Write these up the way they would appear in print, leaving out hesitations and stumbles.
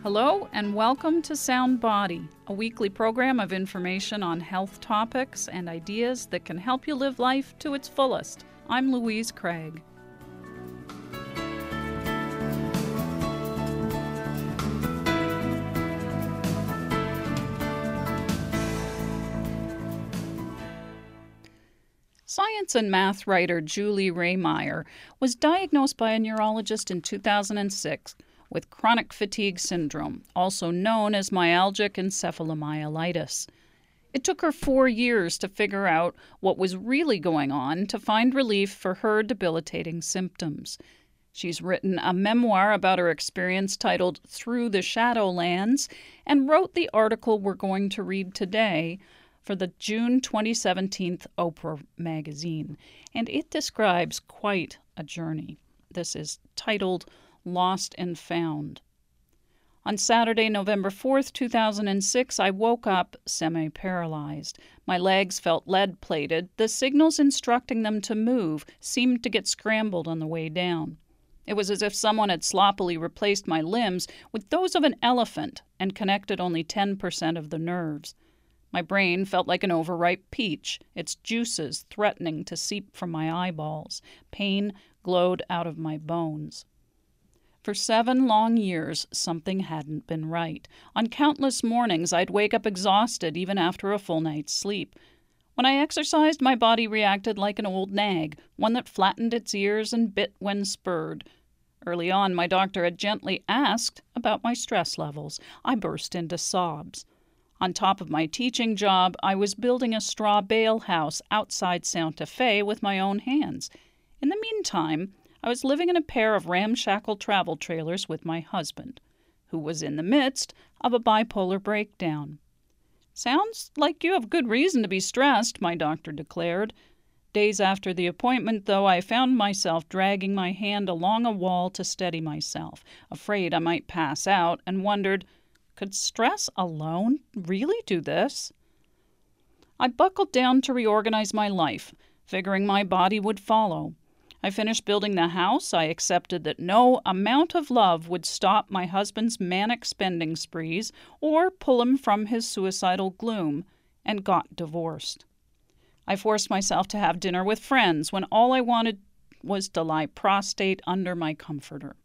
Hello and welcome to Sound Body, a weekly program of information on health topics and ideas that can help you live life to its fullest. I'm Louise Craig. Science and math writer Julie Rehmeyer was diagnosed by a neurologist in 2006 with chronic fatigue syndrome, also known as myalgic encephalomyelitis. It took her 4 years to figure out what was really going on to find relief for her debilitating symptoms. She's written a memoir about her experience titled Through the Shadowlands and wrote the article we're going to read today for the June 2017 Oprah magazine, and it describes quite a journey. This is titled Lost and Found. On Saturday, November 4th, 2006, I woke up semi-paralyzed. My legs felt lead-plated. The signals instructing them to move seemed to get scrambled on the way down. It was as if someone had sloppily replaced my limbs with those of an elephant and connected only 10% of the nerves. My brain felt like an overripe peach, its juices threatening to seep from my eyeballs. Pain glowed out of my bones. For 7 long years, something hadn't been right. On countless mornings, I'd wake up exhausted even after a full night's sleep. When I exercised, my body reacted like an old nag, one that flattened its ears and bit when spurred. Early on, my doctor had gently asked about my stress levels. I burst into sobs. On top of my teaching job, I was building a straw bale house outside Santa Fe with my own hands. In the meantime, I was living in a pair of ramshackle travel trailers with my husband, who was in the midst of a bipolar breakdown. "Sounds like you have good reason to be stressed," my doctor declared. Days after the appointment, though, I found myself dragging my hand along a wall to steady myself, afraid I might pass out, and wondered, could stress alone really do this? I buckled down to reorganize my life, figuring my body would follow. I finished building the house. I accepted that no amount of love would stop my husband's manic spending sprees or pull him from his suicidal gloom, and got divorced. I forced myself to have dinner with friends when all I wanted was to lie prostrate under my comforter.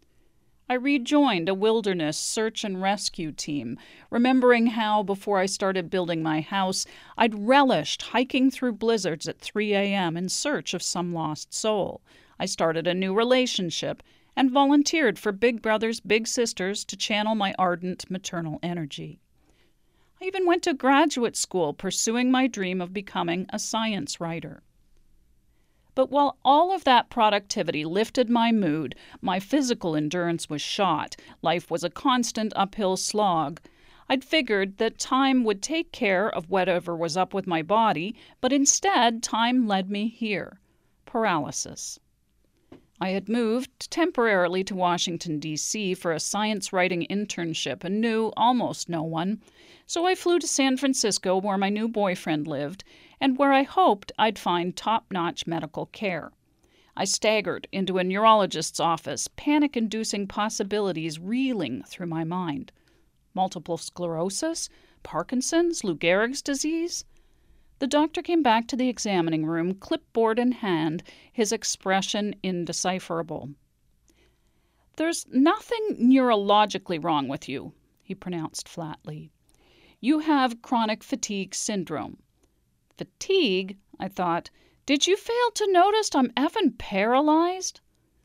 I rejoined a wilderness search and rescue team, remembering how, before I started building my house, I'd relished hiking through blizzards at 3 a.m. in search of some lost soul. I started a new relationship and volunteered for Big Brothers Big Sisters to channel my ardent maternal energy. I even went to graduate school pursuing my dream of becoming a science writer. But while all of that productivity lifted my mood, my physical endurance was shot. Life was a constant uphill slog. I'd figured that time would take care of whatever was up with my body, but instead time led me here. Paralysis. I had moved temporarily to Washington, D.C. for a science writing internship and knew almost no one. So I flew to San Francisco, where my new boyfriend lived, and where I hoped I'd find top-notch medical care. I staggered into a neurologist's office, panic-inducing possibilities reeling through my mind. Multiple sclerosis? Parkinson's? Lou Gehrig's disease? The doctor came back to the examining room, clipboard in hand, his expression indecipherable. "There's nothing neurologically wrong with you," he pronounced flatly. "You have chronic fatigue syndrome." Fatigue? I thought. Did you fail to notice I'm effing paralyzed?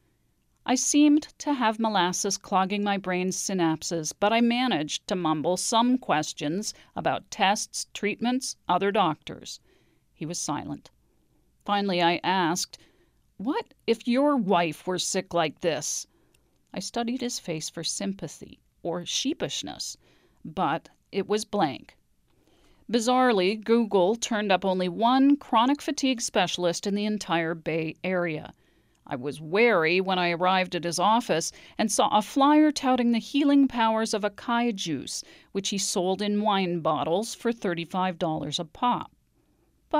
I seemed to have molasses clogging my brain's synapses, but I managed to mumble some questions about tests, treatments, other doctors. He was silent. Finally, I asked, "What if your wife were sick like this?" I studied his face for sympathy or sheepishness, but it was blank. Bizarrely, Google turned up only one chronic fatigue specialist in the entire Bay Area. I was wary when I arrived at his office and saw a flyer touting the healing powers of acai juice, which he sold in wine bottles for $35 a pop. But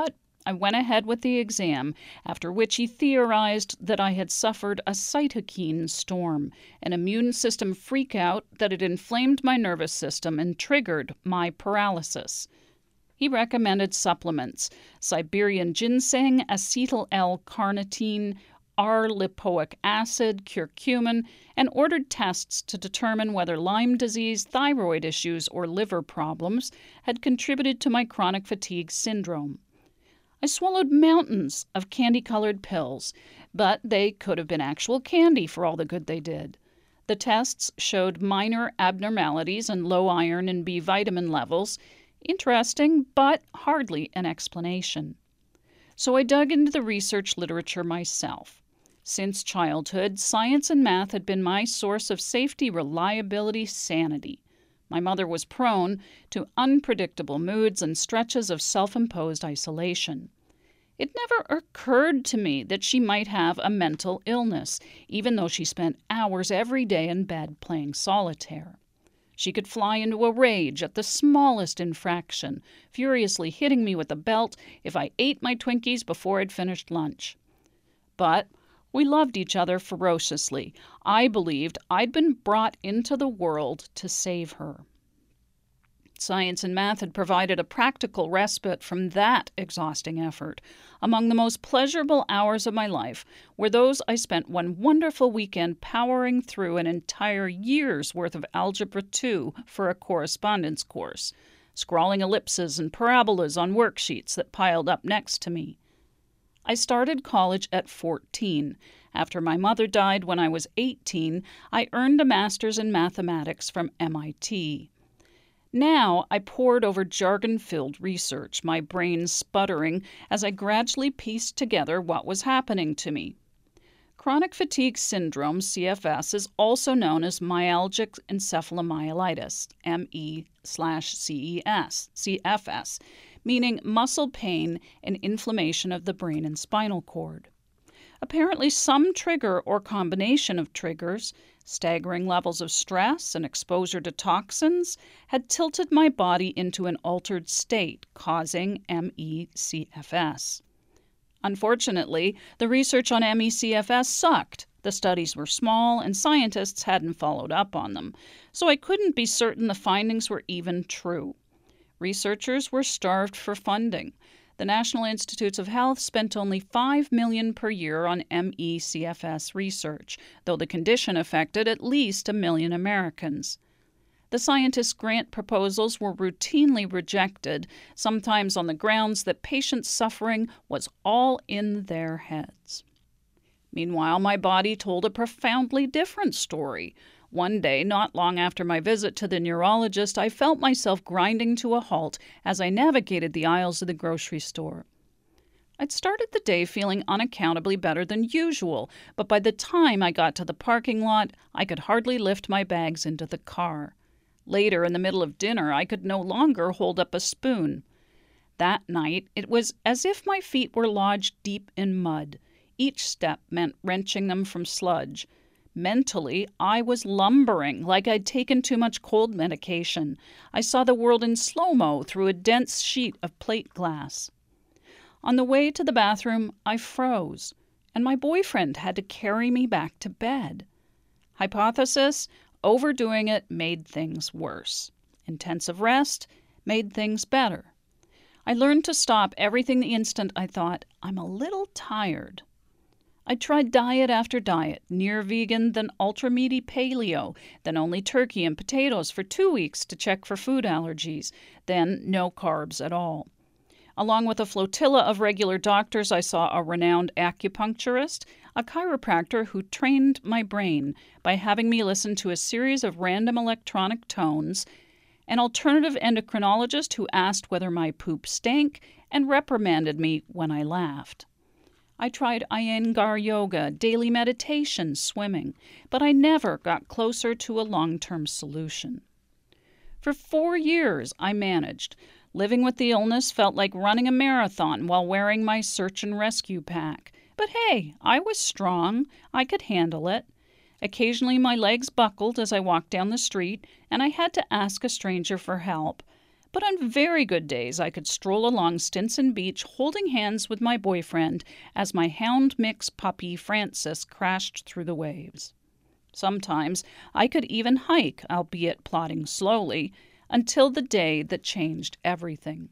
I went ahead with the exam, after which he theorized that I had suffered a cytokine storm, an immune system freakout that had inflamed my nervous system and triggered my paralysis. He recommended supplements: Siberian ginseng, acetyl L-carnitine, R-lipoic acid, curcumin, and ordered tests to determine whether Lyme disease, thyroid issues, or liver problems had contributed to my chronic fatigue syndrome. I swallowed mountains of candy-colored pills, but they could have been actual candy for all the good they did. The tests showed minor abnormalities and low iron and B vitamin levels. Interesting, but hardly an explanation. So I dug into the research literature myself. Since childhood, science and math had been my source of safety, reliability, sanity. My mother was prone to unpredictable moods and stretches of self-imposed isolation. It never occurred to me that she might have a mental illness, even though she spent hours every day in bed playing solitaire. She could fly into a rage at the smallest infraction, furiously hitting me with a belt if I ate my Twinkies before I'd finished lunch. But we loved each other ferociously. I believed I'd been brought into the world to save her. Science and math had provided a practical respite from that exhausting effort. Among the most pleasurable hours of my life were those I spent one wonderful weekend powering through an entire year's worth of Algebra 2 for a correspondence course, scrawling ellipses and parabolas on worksheets that piled up next to me. I started college at 14. After my mother died when I was 18, I earned a master's in mathematics from MIT. Now I pored over jargon-filled research, my brain sputtering as I gradually pieced together what was happening to me. Chronic fatigue syndrome, CFS, is also known as myalgic encephalomyelitis, ME/CES, meaning muscle pain and inflammation of the brain and spinal cord. Apparently, some trigger or combination of triggers, staggering levels of stress and exposure to toxins, had tilted my body into an altered state, causing ME/CFS. Unfortunately, the research on ME/CFS sucked. The studies were small, and scientists hadn't followed up on them, so I couldn't be certain the findings were even true. Researchers were starved for funding. The National Institutes of Health spent only $5 million per year on ME/CFS research, though the condition affected at least 1 million Americans. The scientists' grant proposals were routinely rejected, sometimes on the grounds that patient suffering was all in their heads. Meanwhile, my body told a profoundly different story. One day, not long after my visit to the neurologist, I felt myself grinding to a halt as I navigated the aisles of the grocery store. I'd started the day feeling unaccountably better than usual, but by the time I got to the parking lot, I could hardly lift my bags into the car. Later, in the middle of dinner, I could no longer hold up a spoon. That night, it was as if my feet were lodged deep in mud. Each step meant wrenching them from sludge. Mentally, I was lumbering like I'd taken too much cold medication. I saw the world in slow-mo through a dense sheet of plate glass. On the way to the bathroom, I froze, and my boyfriend had to carry me back to bed. Hypothesis: overdoing it made things worse. Intensive rest made things better. I learned to stop everything the instant I thought, I'm a little tired. I tried diet after diet, near vegan, then ultra-meaty paleo, then only turkey and potatoes for 2 weeks to check for food allergies, then no carbs at all. Along with a flotilla of regular doctors, I saw a renowned acupuncturist, a chiropractor who trained my brain by having me listen to a series of random electronic tones, an alternative endocrinologist who asked whether my poop stank and reprimanded me when I laughed. I tried Iyengar yoga, daily meditation, swimming, but I never got closer to a long-term solution. For 4 years, I managed. Living with the illness felt like running a marathon while wearing my search and rescue pack. But hey, I was strong. I could handle it. Occasionally, my legs buckled as I walked down the street, and I had to ask a stranger for help. But on very good days, I could stroll along Stinson Beach holding hands with my boyfriend as my hound mix puppy Francis crashed through the waves. Sometimes I could even hike, albeit plodding slowly, until the day that changed everything.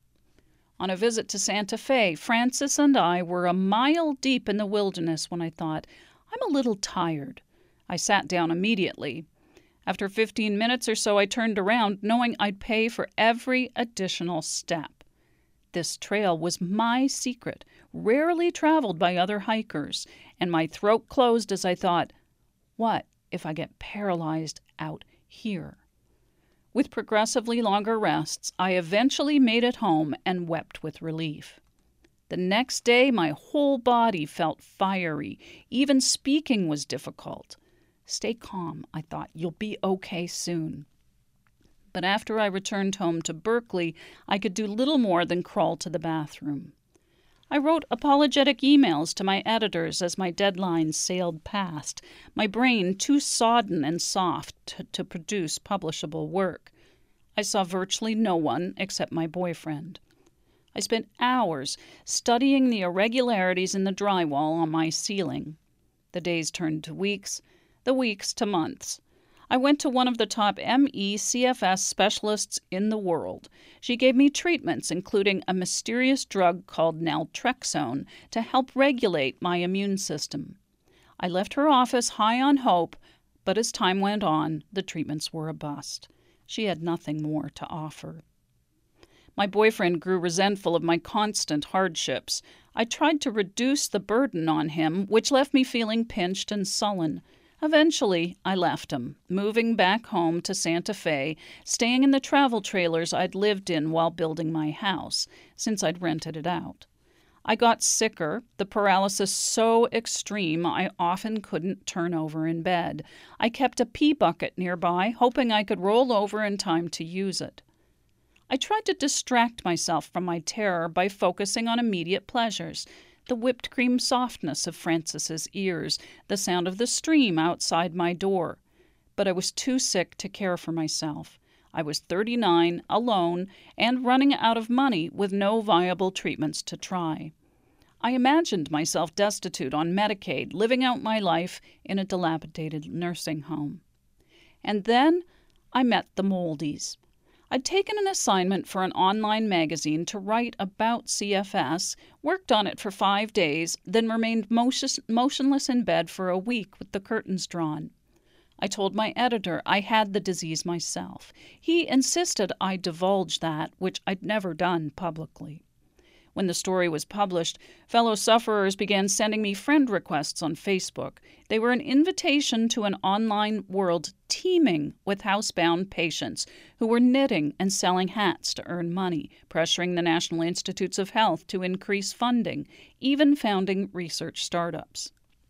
On a visit to Santa Fe, Francis and I were a mile deep in the wilderness when I thought, I'm a little tired. I sat down immediately. After 15 minutes or so, I turned around, knowing I'd pay for every additional step. This trail was my secret, rarely traveled by other hikers, and my throat closed as I thought, what if I get paralyzed out here? With progressively longer rests, I eventually made it home and wept with relief. The next day, my whole body felt fiery. Even speaking was difficult. Stay calm, I thought. You'll be okay soon. But after I returned home to Berkeley, I could do little more than crawl to the bathroom. I wrote apologetic emails to my editors as my deadlines sailed past, my brain too sodden and soft to produce publishable work. I saw virtually no one except my boyfriend. I spent hours studying the irregularities in the drywall on my ceiling. The days turned to weeks, the weeks to months. I went to one of the top ME/CFS specialists in the world. She gave me treatments, including a mysterious drug called naltrexone, to help regulate my immune system. I left her office high on hope, but as time went on, the treatments were a bust. She had nothing more to offer. My boyfriend grew resentful of my constant hardships. I tried to reduce the burden on him, which left me feeling pinched and sullen. Eventually, I left him, moving back home to Santa Fe, staying in the travel trailers I'd lived in while building my house, since I'd rented it out. I got sicker, the paralysis so extreme I often couldn't turn over in bed. I kept a pee bucket nearby, hoping I could roll over in time to use it. I tried to distract myself from my terror by focusing on immediate pleasures. The whipped cream softness of Francis's ears, the sound of the stream outside my door. But I was too sick to care for myself. I was 39, alone, and running out of money with no viable treatments to try. I imagined myself destitute on Medicaid, living out my life in a dilapidated nursing home. And then I met the Moldies. I'd taken an assignment for an online magazine to write about CFS, worked on it for 5 days, then remained motionless in bed for a week with the curtains drawn. I told my editor I had the disease myself. He insisted I divulge that, which I'd never done publicly. When the story was published, fellow sufferers began sending me friend requests on Facebook. They were an invitation to an online world teeming with housebound patients who were knitting and selling hats to earn money, pressuring the National Institutes of Health to increase funding, even founding research startups.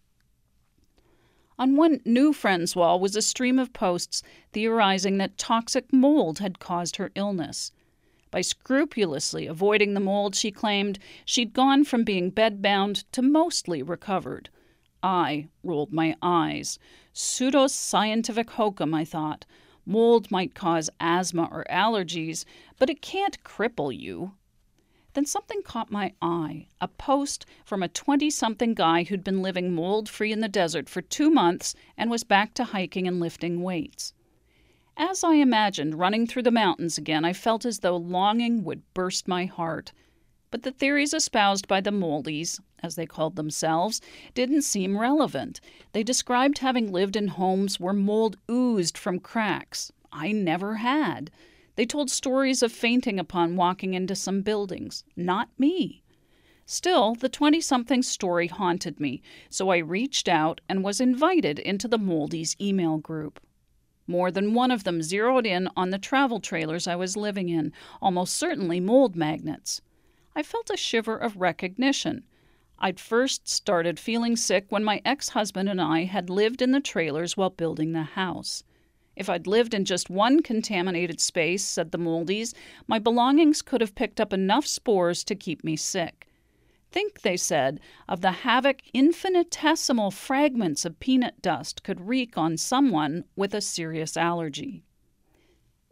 On one new friend's wall was a stream of posts theorizing that toxic mold had caused her illness. By scrupulously avoiding the mold, she claimed she'd gone from being bedbound to mostly recovered. I rolled my eyes. Pseudo-scientific hokum, I thought. Mold might cause asthma or allergies, but it can't cripple you. Then something caught my eye, a post from a 20-something guy who'd been living mold-free in the desert for 2 months and was back to hiking and lifting weights. As I imagined running through the mountains again, I felt as though longing would burst my heart. But the theories espoused by the Moldies, as they called themselves, didn't seem relevant. They described having lived in homes where mold oozed from cracks. I never had. They told stories of fainting upon walking into some buildings. Not me. Still, the 20-something story haunted me, so I reached out and was invited into the Moldies email group. More than one of them zeroed in on the travel trailers I was living in, almost certainly mold magnets. I felt a shiver of recognition. I'd first started feeling sick when my ex-husband and I had lived in the trailers while building the house. If I'd lived in just one contaminated space, said the Moldies, my belongings could have picked up enough spores to keep me sick. Think, they said, of the havoc infinitesimal fragments of peanut dust could wreak on someone with a serious allergy.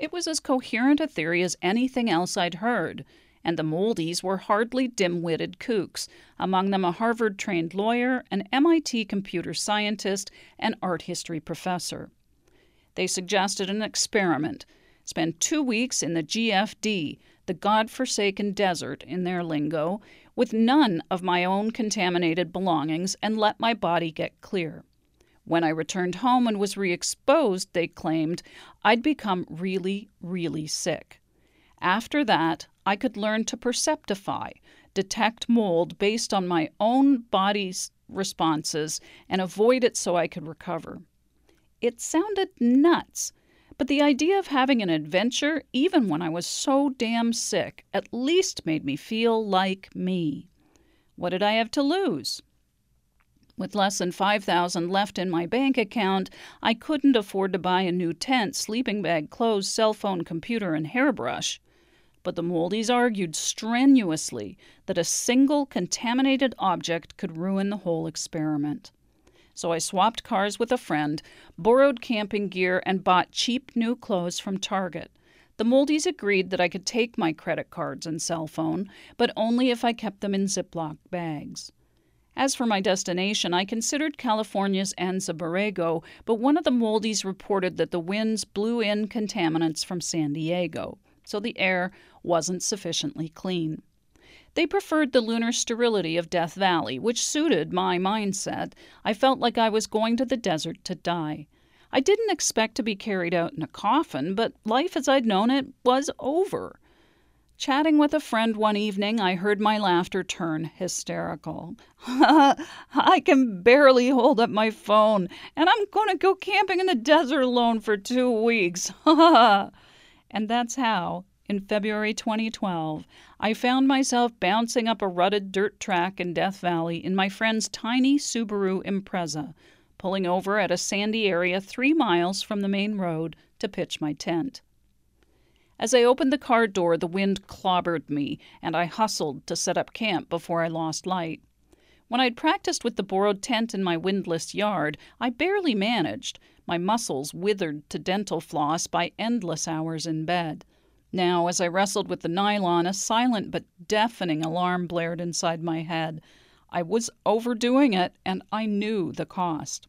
It was as coherent a theory as anything else I'd heard, and the Moldies were hardly dim-witted kooks, among them a Harvard-trained lawyer, an MIT computer scientist, and art history professor. They suggested an experiment: spend 2 weeks in the GFD, the God-forsaken desert in their lingo, with none of my own contaminated belongings, and let my body get clear. When I returned home and was re-exposed, they claimed, I'd become really, really sick. After that, I could learn to perceptify, detect mold based on my own body's responses, and avoid it so I could recover. It sounded nuts, but the idea of having an adventure, even when I was so damn sick, at least made me feel like me. What did I have to lose? With less than $5,000 left in my bank account, I couldn't afford to buy a new tent, sleeping bag, clothes, cell phone, computer, and hairbrush. But the Moldies argued strenuously that a single contaminated object could ruin the whole experiment. So I swapped cars with a friend, borrowed camping gear, and bought cheap new clothes from Target. The Moldies agreed that I could take my credit cards and cell phone, but only if I kept them in Ziploc bags. As for my destination, I considered California's Anza Borrego, but one of the Moldies reported that the winds blew in contaminants from San Diego, so the air wasn't sufficiently clean. They preferred the lunar sterility of Death Valley, which suited my mindset. I felt like I was going to the desert to die. I didn't expect to be carried out in a coffin, but life as I'd known it was over. Chatting with a friend one evening, I heard my laughter turn hysterical. I can barely hold up my phone, and I'm going to go camping in the desert alone for 2 weeks. And that's how, in February 2012, I found myself bouncing up a rutted dirt track in Death Valley in my friend's tiny Subaru Impreza, pulling over at a sandy area 3 miles from the main road to pitch my tent. As I opened the car door, the wind clobbered me, and I hustled to set up camp before I lost light. When I'd practiced with the borrowed tent in my windless yard, I barely managed, my muscles withered to dental floss by endless hours in bed. Now, as I wrestled with the nylon, a silent but deafening alarm blared inside my head. I was overdoing it, and I knew the cost.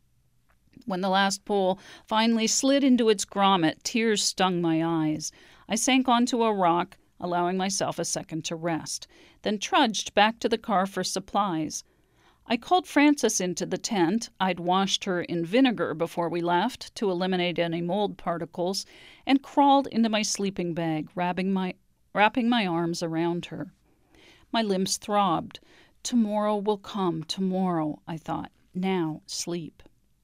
When the last pull finally slid into its grommet, tears stung my eyes. I sank onto a rock, allowing myself a second to rest, then trudged back to the car for supplies. I called Frances into the tent. I'd washed her in vinegar before we left to eliminate any mold particles, and crawled into my sleeping bag, wrapping my arms around her. My limbs throbbed. Tomorrow will come, tomorrow, I thought. Now, sleep.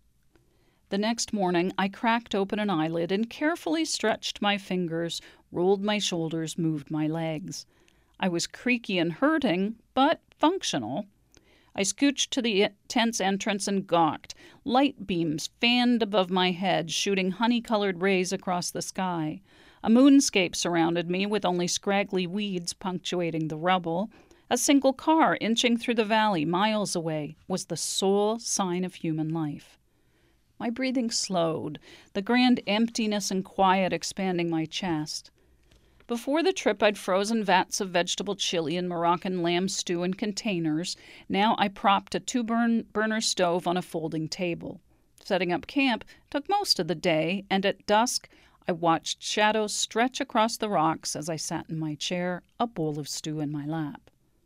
The next morning, I cracked open an eyelid and carefully stretched my fingers, rolled my shoulders, moved my legs. I was creaky and hurting, but functional. I scooched to the tent's entrance and gawked. Light beams fanned above my head, shooting honey-colored rays across the sky. A moonscape surrounded me, with only scraggly weeds punctuating the rubble. A single car inching through the valley miles away was the sole sign of human life. My breathing slowed, the grand emptiness and quiet expanding my chest. Before the trip, I'd frozen vats of vegetable chili and Moroccan lamb stew in containers. Now I propped a 2-burner stove on a folding table. Setting up camp took most of the day, and at dusk I watched shadows stretch across the rocks as I sat in my chair, a bowl of stew in my lap.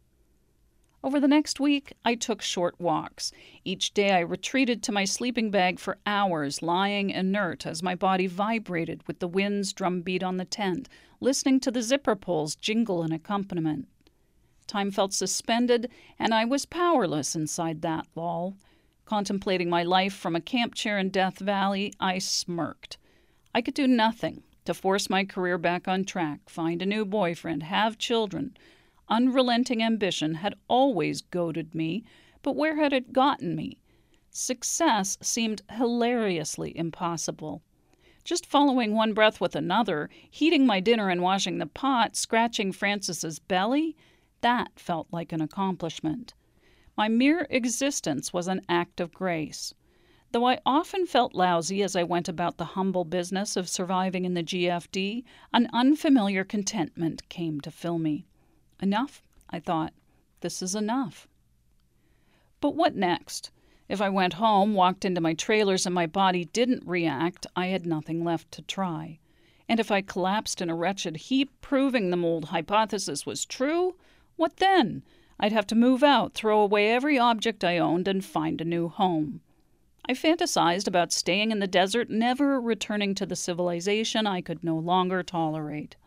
Over the next week, I took short walks. Each day I retreated to my sleeping bag for hours, lying inert as my body vibrated with the wind's drumbeat on the tent, listening to the zipper pulls jingle an accompaniment. Time felt suspended, and I was powerless inside that lull. Contemplating my life from a camp chair in Death Valley, I smirked. I could do nothing to force my career back on track, find a new boyfriend, have children. Unrelenting ambition had always goaded me, but where had it gotten me? Success seemed hilariously impossible. Just following one breath with another, heating my dinner and washing the pot, scratching Frances's belly, that felt like an accomplishment. My mere existence was an act of grace. Though I often felt lousy as I went about the humble business of surviving in the GFD, an unfamiliar contentment came to fill me. Enough, I thought. This is enough. But what next? If I went home, walked into my trailers, and my body didn't react, I had nothing left to try. And if I collapsed in a wretched heap, proving the mold hypothesis was true, what then? I'd have to move out, throw away every object I owned, and find a new home. I fantasized about staying in the desert, never returning to the civilization I could no longer tolerate.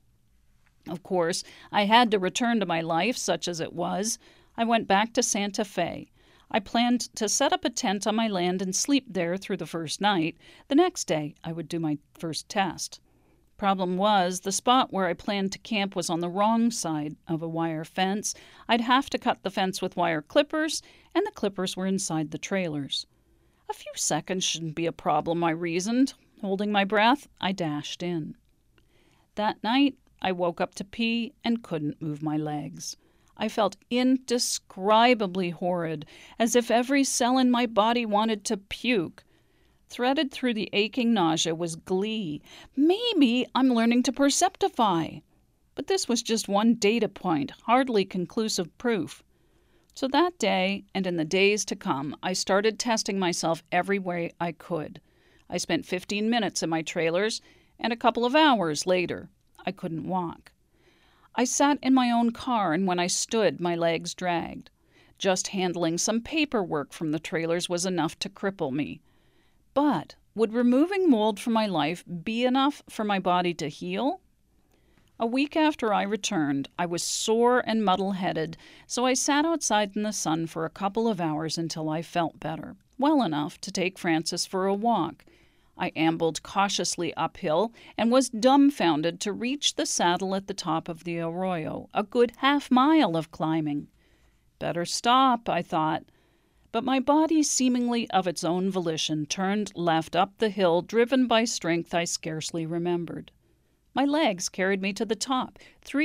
Of course, I had to return to my life, such as it was. I went back to Santa Fe. I planned to set up a tent on my land and sleep there through the first night. The next day, I would do my first test. Problem was, the spot where I planned to camp was on the wrong side of a wire fence. I'd have to cut the fence with wire clippers, and the clippers were inside the trailers. A few seconds shouldn't be a problem, I reasoned. Holding my breath, I dashed in. That night, I woke up to pee and couldn't move my legs. I felt indescribably horrid, as if every cell in my body wanted to puke. Threaded through the aching nausea was glee. Maybe I'm learning to perceptify. But this was just one data point, hardly conclusive proof. So that day, and in the days to come, I started testing myself every way I could. I spent 15 minutes in my trailers, and a couple of hours later, I couldn't walk. I sat in my own car, and when I stood, my legs dragged. Just handling some paperwork from the trailers was enough to cripple me. But would removing mold from my life be enough for my body to heal? A week after I returned, I was sore and muddle-headed, so I sat outside in the sun for a couple of hours until I felt better, well enough to take Frances for a walk. I ambled cautiously uphill and was dumbfounded to reach the saddle at the top of the arroyo, a good half-mile of climbing. Better stop, I thought. But my body, seemingly of its own volition, turned left up the hill, driven by strength I scarcely remembered. My legs carried me to the top,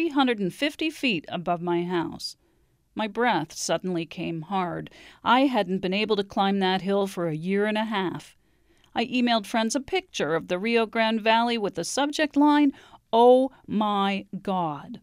350 feet above my house. My breath suddenly came hard. I hadn't been able to climb that hill for a year and a half. I emailed friends a picture of the Rio Grande Valley with the subject line, "Oh my God."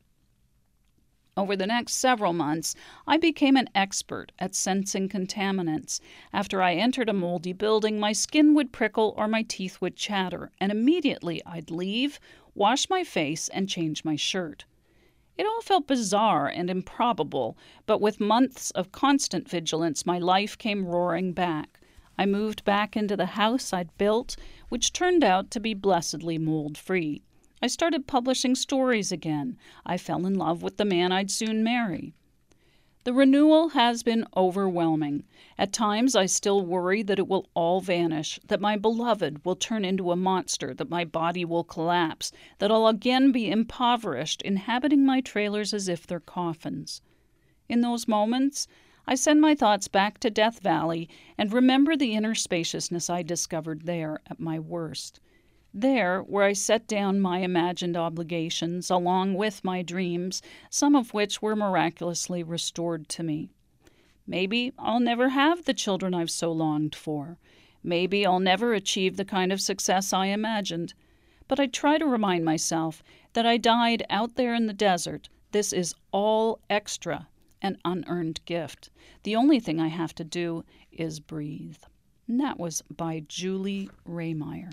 Over the next several months, I became an expert at sensing contaminants. After I entered a moldy building, my skin would prickle or my teeth would chatter, and immediately I'd leave, wash my face, and change my shirt. It all felt bizarre and improbable, but with months of constant vigilance, my life came roaring back. I moved back into the house I'd built, which turned out to be blessedly mold-free. I started publishing stories again. I fell in love with the man I'd soon marry. The renewal has been overwhelming. At times I still worry that it will all vanish, that my beloved will turn into a monster, that my body will collapse, that I'll again be impoverished, inhabiting my trailers as if they're coffins. In those moments, I send my thoughts back to Death Valley and remember the inner spaciousness I discovered there at my worst. There, where I set down my imagined obligations along with my dreams, some of which were miraculously restored to me. Maybe I'll never have the children I've so longed for. Maybe I'll never achieve the kind of success I imagined. But I try to remind myself that I died out there in the desert. This is all extra, an unearned gift. The only thing I have to do is breathe. And that was by Julie Rehmeyer.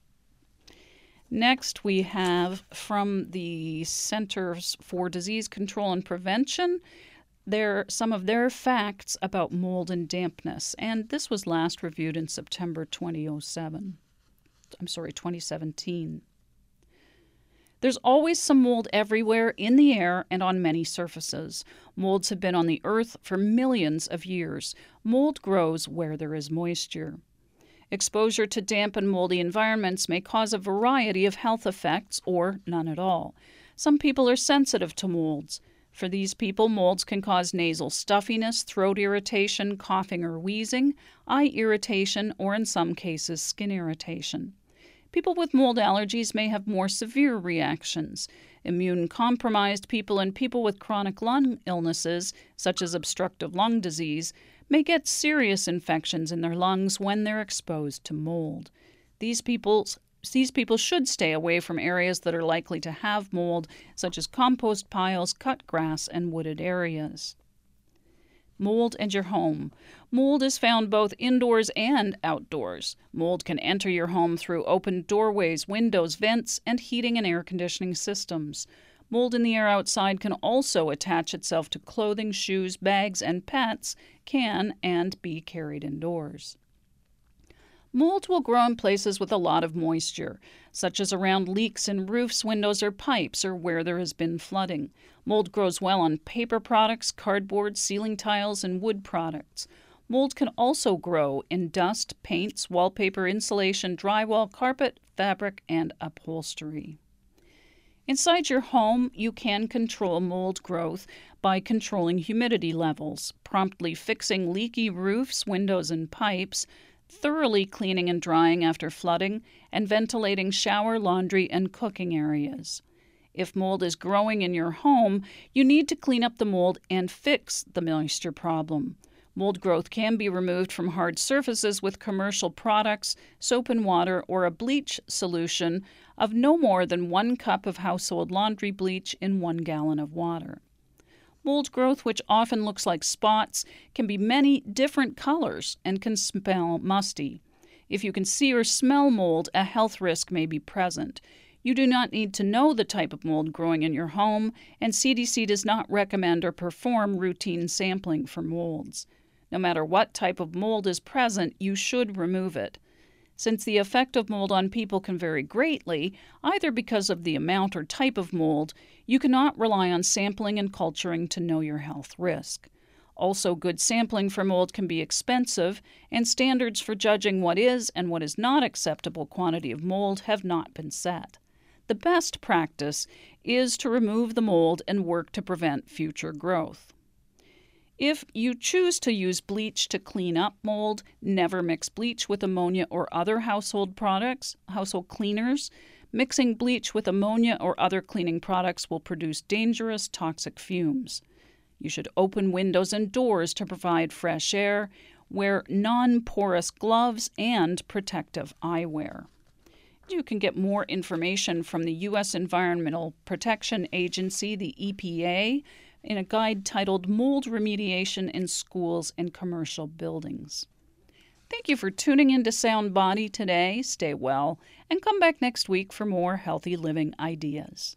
Next, we have from the Centers for Disease Control and Prevention, some of their facts about mold and dampness. And this was last reviewed in September 2017. There's always some mold everywhere, in the air and on many surfaces. Molds have been on the earth for millions of years. Mold grows where there is moisture. Exposure to damp and moldy environments may cause a variety of health effects or none at all. Some people are sensitive to molds. For these people, molds can cause nasal stuffiness, throat irritation, coughing or wheezing, eye irritation, or in some cases, skin irritation. People with mold allergies may have more severe reactions. Immune-compromised people and people with chronic lung illnesses, such as obstructive lung disease, may get serious infections in their lungs when they're exposed to mold. These people should stay away from areas that are likely to have mold, such as compost piles, cut grass, and wooded areas. Mold and your home. Mold is found both indoors and outdoors. Mold can enter your home through open doorways, windows, vents, and heating and air conditioning systems. Mold in the air outside can also attach itself to clothing, shoes, bags, and pets, can and be carried indoors. Mold will grow in places with a lot of moisture, such as around leaks in roofs, windows, or pipes, or where there has been flooding. Mold grows well on paper products, cardboard, ceiling tiles, and wood products. Mold can also grow in dust, paints, wallpaper, insulation, drywall, carpet, fabric, and upholstery. Inside your home, you can control mold growth by controlling humidity levels, promptly fixing leaky roofs, windows, and pipes, thoroughly cleaning and drying after flooding, and ventilating shower, laundry, and cooking areas. If mold is growing in your home, you need to clean up the mold and fix the moisture problem. Mold growth can be removed from hard surfaces with commercial products, soap and water, or a bleach solution of no more than 1 cup of household laundry bleach in 1 gallon of water. Mold growth, which often looks like spots, can be many different colors and can smell musty. If you can see or smell mold, a health risk may be present. You do not need to know the type of mold growing in your home, and CDC does not recommend or perform routine sampling for molds. No matter what type of mold is present, you should remove it. Since the effect of mold on people can vary greatly, either because of the amount or type of mold, you cannot rely on sampling and culturing to know your health risk. Also, good sampling for mold can be expensive, and standards for judging what is and what is not acceptable quantity of mold have not been set. The best practice is to remove the mold and work to prevent future growth. If you choose to use bleach to clean up mold, never mix bleach with ammonia or other household cleaners. Mixing bleach with ammonia or other cleaning products will produce dangerous toxic fumes. You should open windows and doors to provide fresh air, wear non-porous gloves, and protective eyewear. You can get more information from the U.S. Environmental Protection Agency, the EPA, in a guide titled Mold Remediation in Schools and Commercial Buildings. Thank you for tuning in to Sound Body today. Stay well, and come back next week for more healthy living ideas.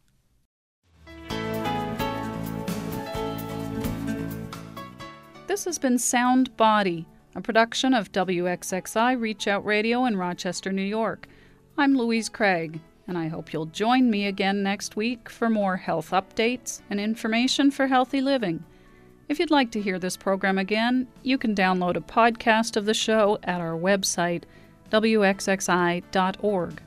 This has been Sound Body, a production of WXXI Reach Out Radio in Rochester, New York. I'm Louise Craig, and I hope you'll join me again next week for more health updates and information for healthy living. If you'd like to hear this program again, you can download a podcast of the show at our website, wxxi.org.